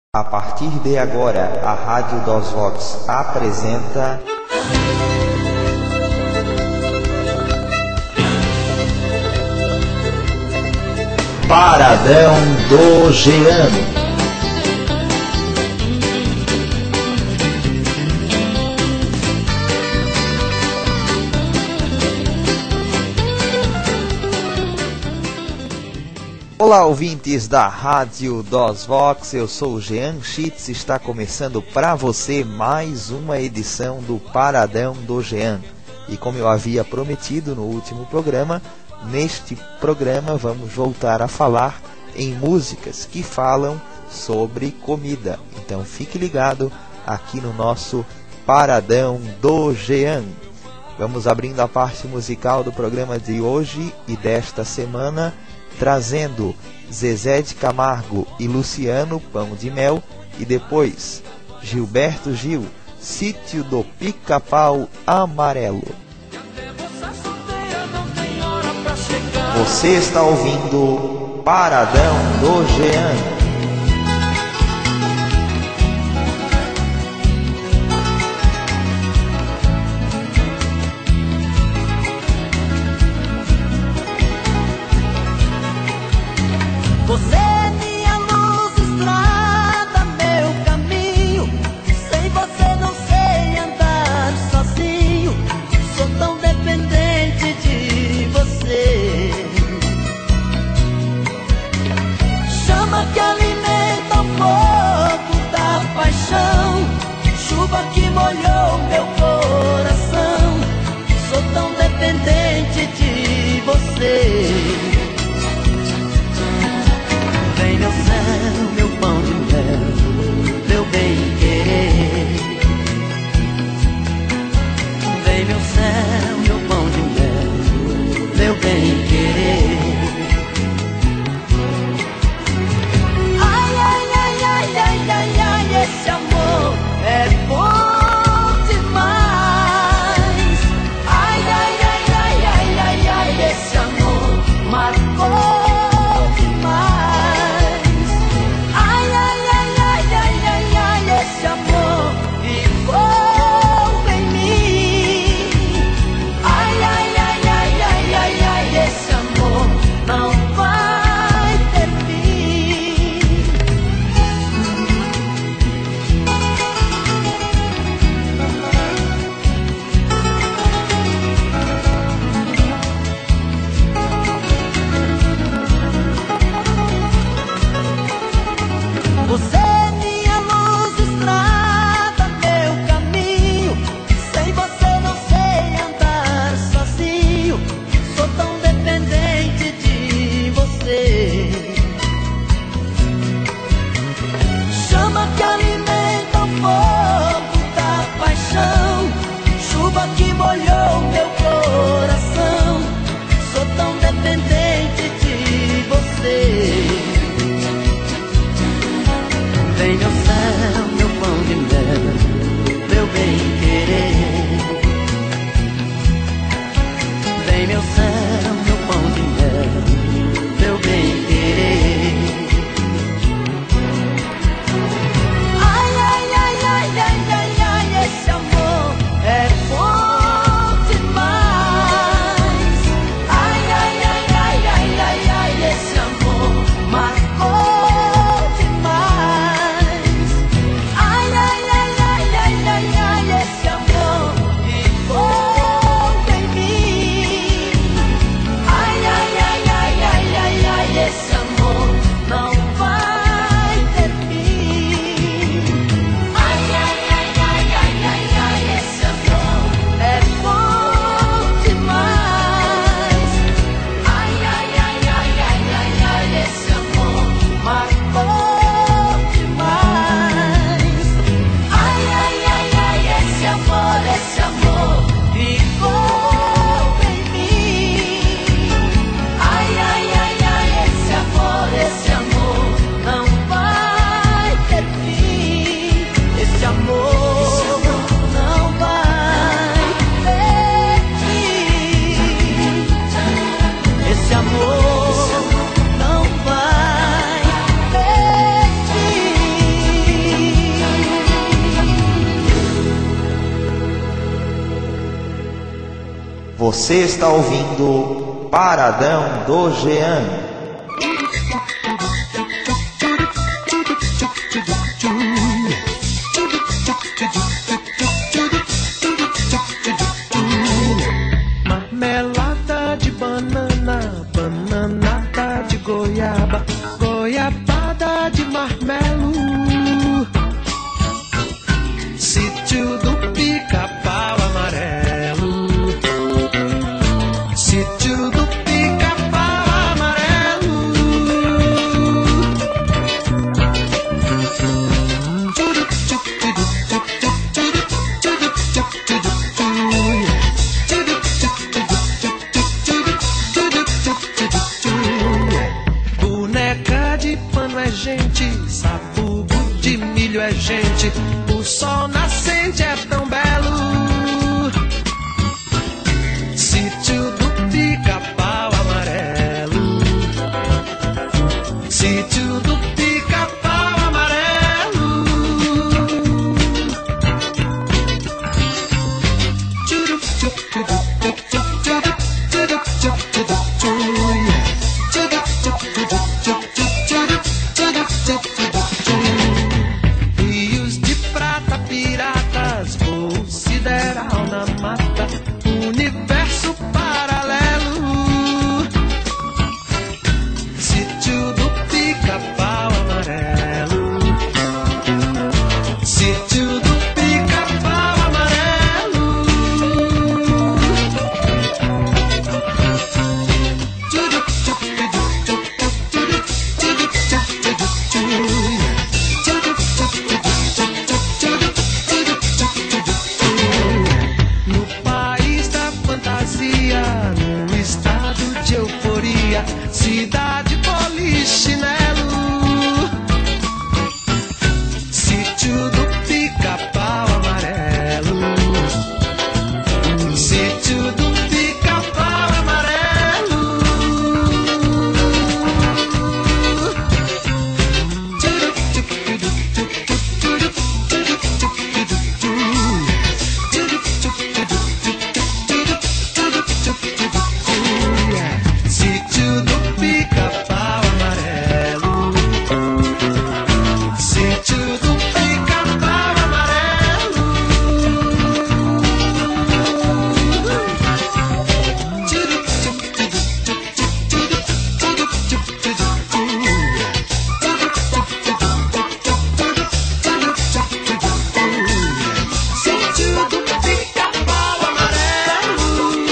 A partir de agora, a Rádio dos Vox apresenta... Paradão do Jean. Olá, ouvintes da Rádio dos Vox, eu sou o Jean Schitz, está começando para você mais uma edição do Paradão do Jean. E como eu havia prometido no último programa, neste programa vamos voltar a falar em músicas que falam sobre comida. Então fique ligado aqui no nosso Paradão do Jean. Vamos abrindo a parte musical do programa de hoje e desta semana, trazendo Zezé de Camargo e Luciano, Pão de Mel, e depois Gilberto Gil, Sítio do Pica-Pau Amarelo. Você está ouvindo Paradão do Jean. Você é minha luz, estrada, meu caminho. Sem você não sei andar sozinho. Sou tão dependente de você. Chama que alimenta o fogo da paixão. Chuva que molhou meu coração. Sou tão dependente de você. Vem meu céu, meu pão de mel, meu bem-querer. Vem meu céu, meu pão de mel, meu bem-querer. Ai, ai, ai, ai, ai, ai, ai, esse amor é bom demais. Ai, ai, ai, ai, ai, ai, ai, esse amor marcou. Você é minha luz, estrada, meu caminho. Sem você não sei andar sozinho. Sou tão dependente de você. Chama que alimenta o fogo da paixão. Chuva que molhou meu coração. Sou tão dependente de você. Vem meu céu, meu pão de mel, meu bem-querer. Vem meu céu, meu pão de mel, meu bem-querer. Ai, ai, ai, ai, ai, ai, ai, esse amor é bom demais. Ai, ai, ai, ai, ai, ai, ai, esse amor marcou demais. Você está ouvindo Paradão do Jean. Marmelada de banana, bananada de goiaba, goiabada de marmelo. Sítio do Pica-Pau Amarelo. Sítio do Pica-Pau Amarelo. Boneca de pano é gente, sabugo de milho é gente, o sol nascente é tão belo. Sítio do Pica-Pau Amarelo. Sítio do Pica-Pau Amarelo. Rios de prata, piratas, voo sideral na mata, universo paralelo. Sítio do Pica-Pau Amarelo. Sítio do Pica-Pau Amarelo. No país da fantasia, num estado de euforia, cidade polichinelo. Sítio do Pica-Pau Amarelo. Sítio do Pica-Pau Amarelo. Sítio do Pica-Pau Amarelo. Sítio do Pica-Pau Amarelo. Sítio do Pica-Pau Amarelo.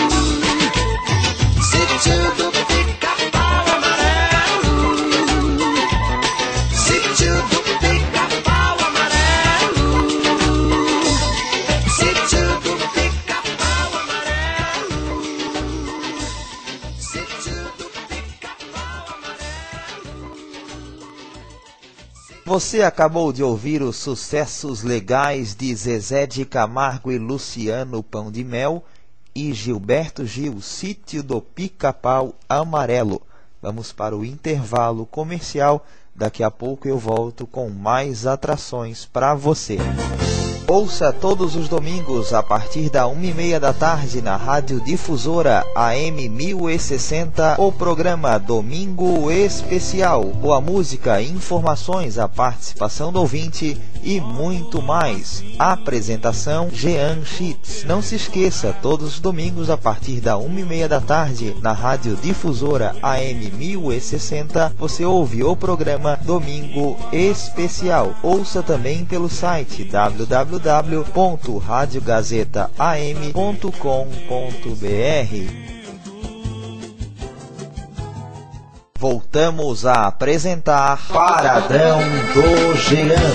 Sítio do Pica-Pau Amarelo. Sítio do Pica-Pau Amarelo. Sítio do Pica-Pau Amarelo. Sítio do Pica-Pau Amarelo. Você acabou de ouvir os sucessos legais de Zezé de Camargo e Luciano Pão de Mel e Gilberto Gil, Sítio do Pica-Pau Amarelo. Vamos para o intervalo comercial. Daqui a pouco eu volto com mais atrações para você. Ouça todos os domingos a partir da 1h30 da tarde na Rádio Difusora AM 1060 o programa Domingo Especial, com a música, informações, a participação do ouvinte e muito mais. Apresentação Jean Schitz. Não se esqueça, todos os domingos a partir da 1h30 da tarde na Rádio Difusora AM 1060 você ouve o programa Domingo Especial. Ouça também pelo site www.radiogazetaam.com.br. Voltamos a apresentar Paradão do Jean.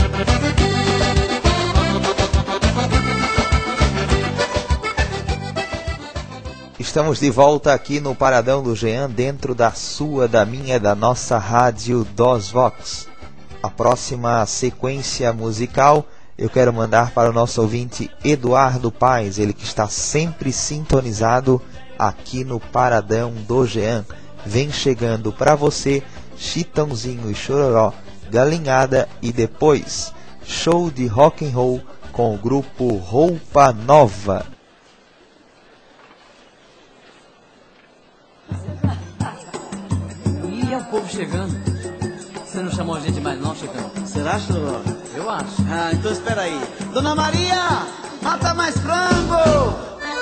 Estamos de volta aqui no Paradão do Jean, dentro da sua, da minha, da nossa rádio DOS Vox. A próxima sequência musical eu quero mandar para o nosso ouvinte Eduardo Paes, ele que está sempre sintonizado aqui no Paradão do Jean. Vem chegando para você Chitãozinho e Chororó, Galinhada e depois show de rock and roll com o grupo Roupa Nova. chegando. Você não chamou a gente mais não, chegando? Será, Choró? Eu acho. Ah, então espera aí. Dona Maria, mata mais frango!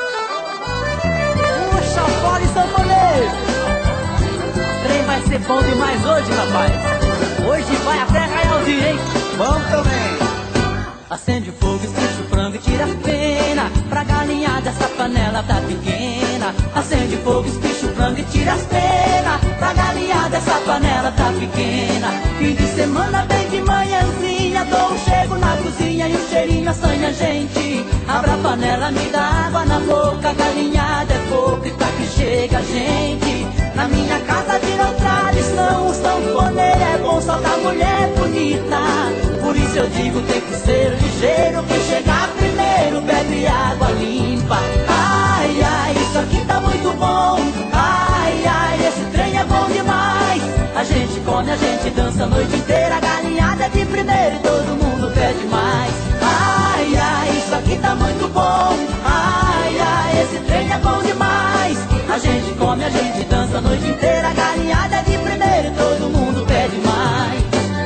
Puxa, fora e sanfoneiro! O trem vai ser bom demais hoje, rapaz. Hoje vai até Raialzinho, hein? Bom também. Acende o fogo, esquece o frango e tira a pena. Pra galinhada essa panela tá pequena. Acende o fogo, esquece o frango e tira as penas. Pra galinhada essa panela tá pequena. Fim de semana bem de manhãzinha, dou um chego na cozinha e um cheirinho assanha a gente. Abra a panela, me dá água na boca. Galinhada é pouco e pra que chega a gente. Na minha casa virou tradição, o sanfoneiro é bom, só da mulher bonita. Por isso eu digo, tem que ser ligeiro, quem chegar primeiro bebe água limpa. Ai, ai, isso aqui tá muito bom. Ai, ai, esse trem é bom demais. A gente come, a gente dança a noite inteira. A galinhada é de primeiro e todo mundo pede mais. Ai, ai, isso aqui tá muito bom. Ai, ai, esse trem é bom demais. A gente come, a gente dança a noite inteira. A galinhada é de primeiro e todo mundo pede mais.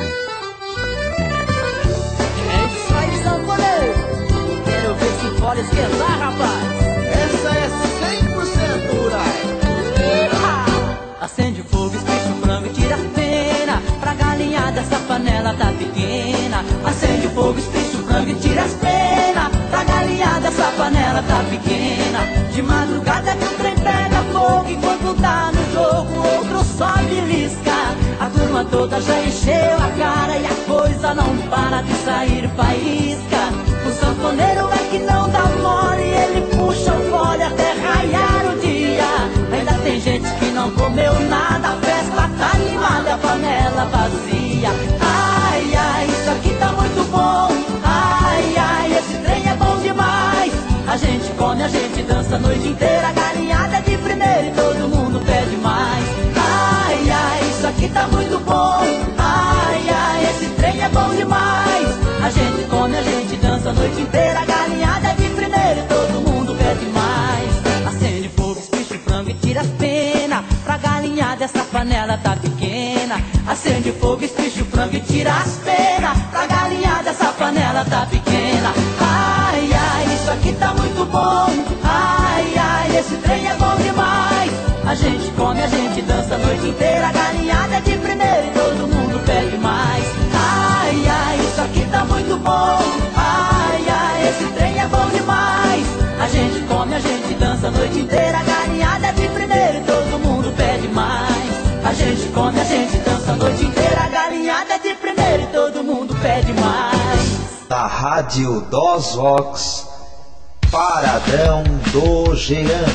É isso aí, sanfoneiro. Quero ver se pode esquentar, rapaz. Essa é 100% rural. Acende o fogo, esquece o frango e tira a pena. Pra galinhada essa panela tá pequena. Acende o fogo, esquece o frango e tira as penas. Pra galinhada essa panela tá pequena. De madrugada que o trem pega fogo, enquanto tá no jogo outro só belisca. A turma toda já encheu a cara e a coisa não para de sair faísca. O sanfoneiro é que não dá mole, ele puxa o fole até raiar o dia. Ainda tem gente que não comeu nada, a festa tá animada, a panela vazia. Ai, ai, isso aqui tá muito bom. Ai, ai, esse trem é bom demais. A gente come, a gente dança a noite inteira. A galinhada é de primeiro e todo mundo pede mais. Ai, ai, isso aqui tá muito bom. Ai, ai, esse trem é bom demais. A gente come, a gente dança a noite inteira. A galinhada é de primeiro e todo mundo pede mais. Acende fogo, esquicha o frango e tira as penas. Pra galinhada essa panela tá pequena. Acende fogo, esquicha o frango e tira as penas. Pra galinhada essa panela tá pequena. Ai, ai, isso aqui tá muito bom. Ai, ai, esse trem é bom demais. A gente come, a gente dança a noite inteira. A galinhada é de primeiro e todo mundo pede mais. Ai, ai, isso aqui tá muito bom. Ai, ai, esse trem é bom demais. A gente come, a gente dança a noite inteira. A galinhada é de primeiro e todo mundo pede mais. A gente come, a gente dança a noite inteira. A galinhada é de primeiro e todo mundo pede mais. Da Rádio dos Vox, Paradão do Jean.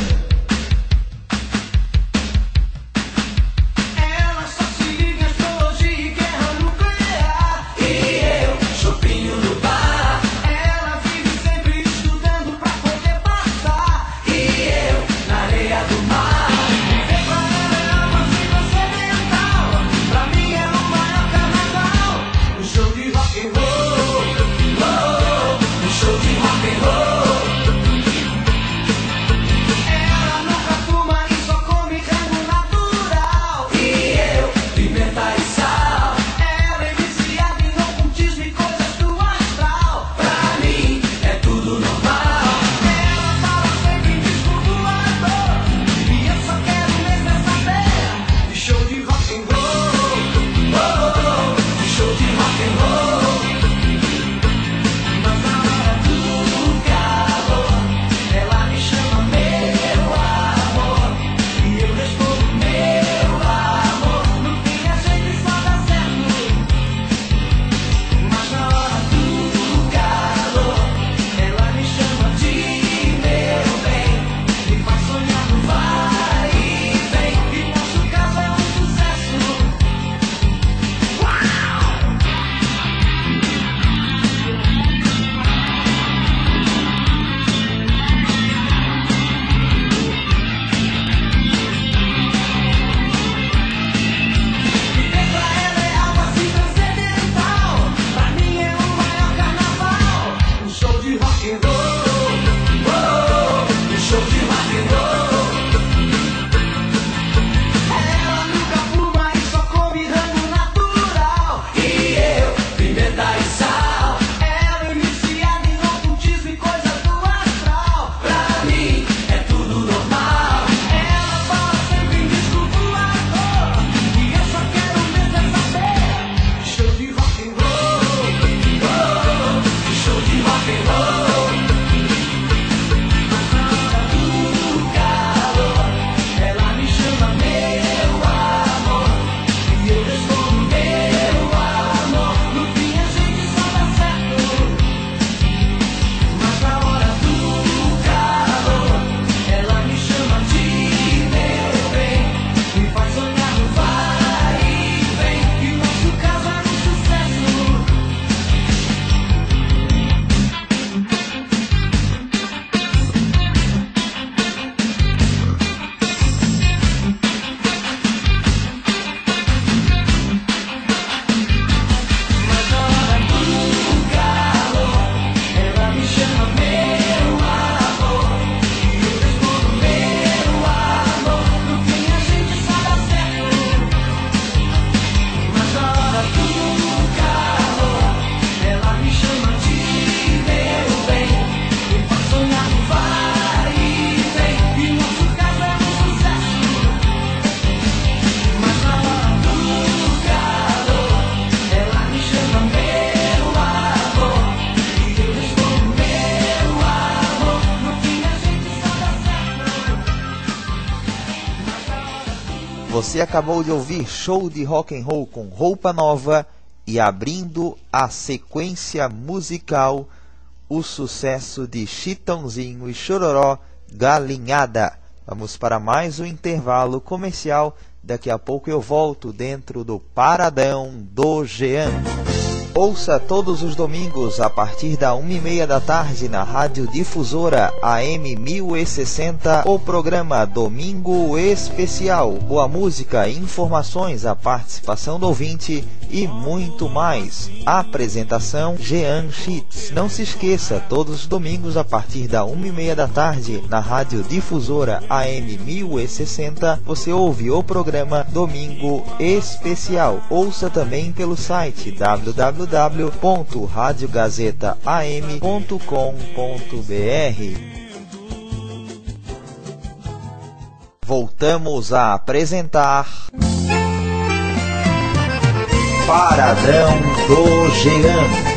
Ela só se liga hoje em guerra nuclear. E eu, chupinho no bar. Ela vive sempre estudando pra poder passar. E eu, na areia do mar. Viver pra ela é uma vida mental. Pra mim é o maior carnaval. Um show de rock and roll. Oh, um show de rock and roll. Você acabou de ouvir Show de Rock and Roll com Roupa Nova e abrindo a sequência musical, o sucesso de Chitãozinho e Chororó, Galinhada. Vamos para mais um intervalo comercial. Daqui a pouco eu volto dentro do Paradão do Jean. Ouça todos os domingos a partir da 1h30 da tarde na Rádio Difusora AM 1060 o programa Domingo Especial. Boa música, informações, a participação do ouvinte e muito mais. Apresentação Jean Schitz. Não se esqueça, todos os domingos a partir da 1h30 da tarde na Rádio Difusora AM 1060 você ouve o programa Domingo Especial. Ouça também pelo site www.radiogazetaam.com.br. Voltamos a apresentar Paradão do Jean.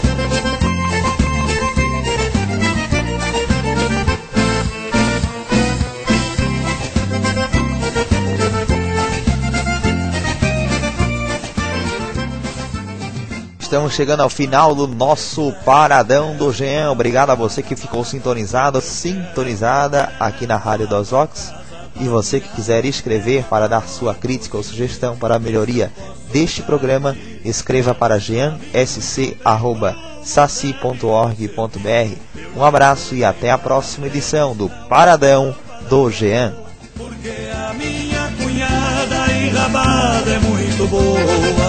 Estamos chegando ao final do nosso Paradão do Jean. Obrigado a você que ficou sintonizada aqui na Rádio dos Vox. E você que quiser escrever para dar sua crítica ou sugestão para a melhoria deste programa, escreva para jeansc@saci.org.br. Um abraço e até a próxima edição do Paradão do Jean. Porque a minha cunhada enrabada é muito boa.